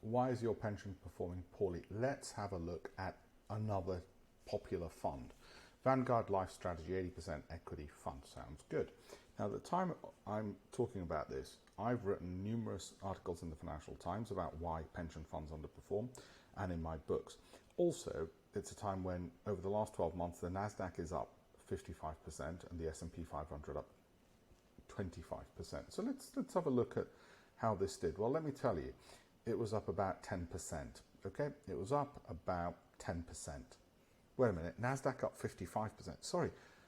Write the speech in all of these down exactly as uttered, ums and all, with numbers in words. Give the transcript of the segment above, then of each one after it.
why is your pension performing poorly? Let's have a look at another popular fund. Vanguard Life Strategy eighty percent equity fund. Sounds good. Now, at the time I'm talking about this, I've written numerous articles in the Financial Times about why pension funds underperform, and in my books. Also, it's a time when, over the last twelve months, the Nasdaq is up fifty-five percent and the S and P five hundred up twenty-five percent. So let's let's have a look at how this did. Well, let me tell you, it was up about ten percent. Okay, it was up about ten percent. Wait a minute, Nasdaq up fifty-five percent. Sorry,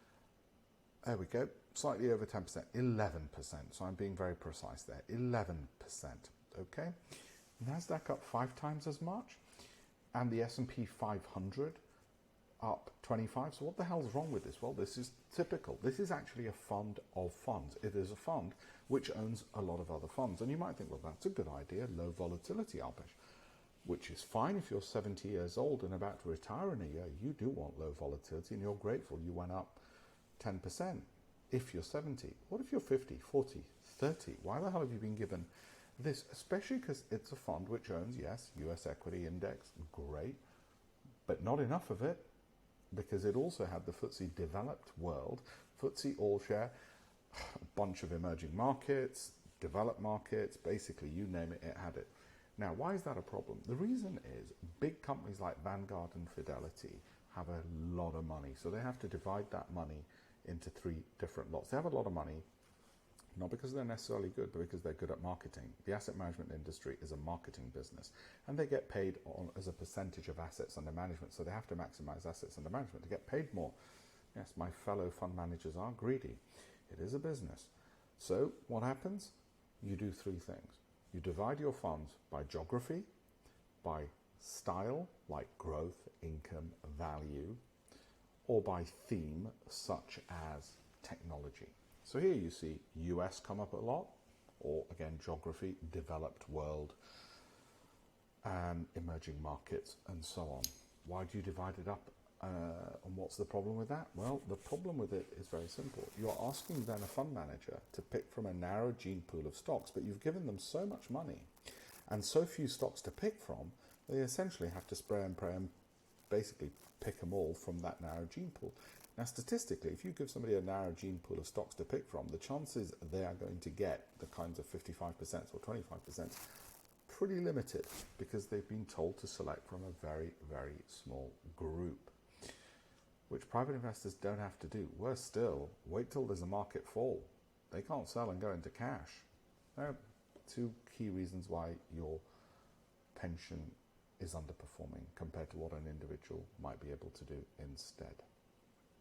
there we go, slightly over ten percent, eleven percent. So I'm being very precise there, eleven percent. Okay, Nasdaq up five times as much, and the S and P five hundred up twenty-five. So what the hell's wrong with this? Well, this is typical. This is actually a fund of funds. It is a fund which owns a lot of other funds. And you might think, well, that's a good idea, low volatility, Alpesh, which is fine if you're seventy years old and about to retire in a year. You do want low volatility and you're grateful you went up ten percent if you're seventy. What if you're fifty, forty, thirty? Why the hell have you been given this? Especially because it's a fund which owns, yes, U S equity index, great, but not enough of it, because it also had the F T S E developed world, F T S E all share, a bunch of emerging markets, developed markets, basically you name it, it had it. Now, why is that a problem? The reason is big companies like Vanguard and Fidelity have a lot of money. So they have to divide that money into three different lots. They have a lot of money, not because they're necessarily good, but because they're good at marketing. The asset management industry is a marketing business, and they get paid on as a percentage of assets under management. So they have to maximize assets under management to get paid more. Yes, my fellow fund managers are greedy. It is a business. So what happens? You do three things. You divide your funds by geography, by style, like growth, income, value, or by theme, such as technology. So here you see U S come up a lot, or again, geography, developed world, and emerging markets, and so on. Why do you divide it up? Uh, and what's the problem with that? Well, the problem with it is very simple. You're asking then a fund manager to pick from a narrow gene pool of stocks, but you've given them so much money and so few stocks to pick from, they essentially have to spray and pray and basically pick them all from that narrow gene pool. Now, statistically, if you give somebody a narrow gene pool of stocks to pick from, the chances they are going to get the kinds of fifty-five percent or twenty-five percent pretty limited, because they've been told to select from a very, very small group, which private investors don't have to do. Worse still, wait till there's a market fall. They can't sell and go into cash. There are two key reasons why your pension is underperforming compared to what an individual might be able to do instead.